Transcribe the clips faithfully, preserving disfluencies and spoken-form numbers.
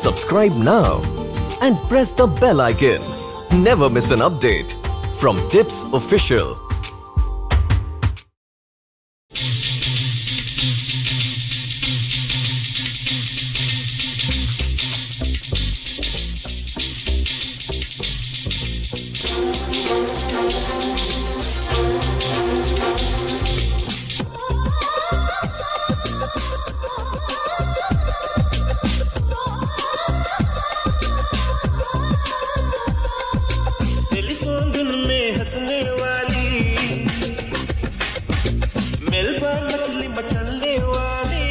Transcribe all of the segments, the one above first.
Subscribe now and press the bell icon. Never miss an update from Tips Official. मछली मचलने वाली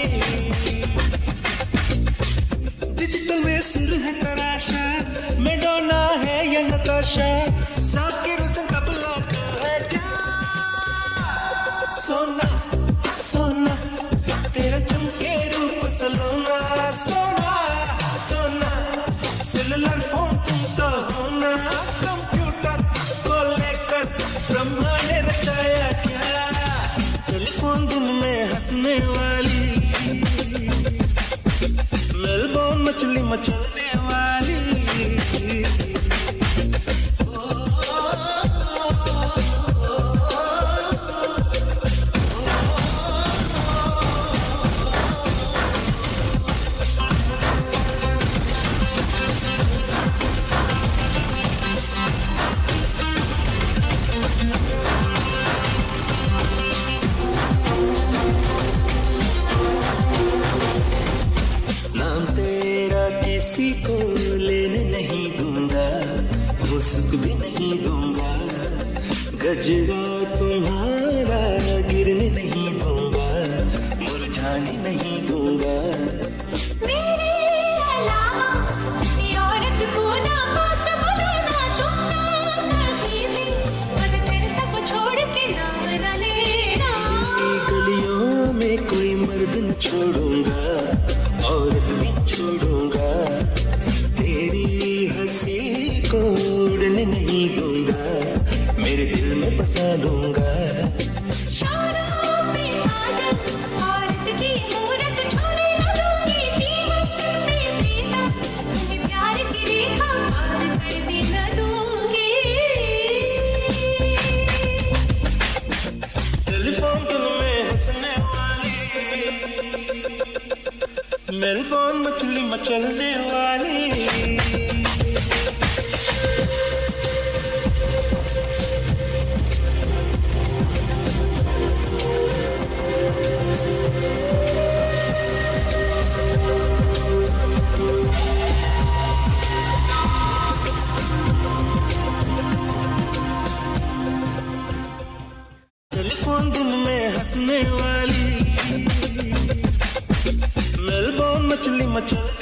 digital में सुर है तराशा, मैडोना है या नताशा, जाकिर हुसैन का ब्लॉक है क्या? सोना सोना तेरा चमके रूप सलोना, सोना सोना सेलुलर फोन तुम तो होना, कंप्यूटर को लेकर ब्रह्मा ने रचाया क्या? टेलीफोन दिन में हंसने वाली, मेलबोर्न मछली मचलने वाली। किसी को लेने नहीं दूंगा, वो सुख भी नहीं दूंगा, गजरा तुम्हारा गिरने नहीं दूंगा, मुरझाने नहीं दूंगा। मेरे अलावा किसी औरत को ना पा सकूं ना तुम कहीं भी, मगर तेरे सब छोड़ के नाम न लेना। गलियों में कोई मर्द न छोड़ूंगा, औरत भी छोड़ूंगा, तेरी हंसी को उड़ने नहीं दूंगा, मेरे दिल में बसा लूंगा। शौरों में साजन औरत की मूरत छोड़ने न दूंगी, जीवन में प्रीतम तुम्हें प्यार की रेखा पार करने न दूंगी। टेलीफोन दिन में हंसने वाली, मेलबोर्न मछली मचलने वाली। टेलीफोन दिन में हंसने वाली, मेलबोर्न मछली मचलने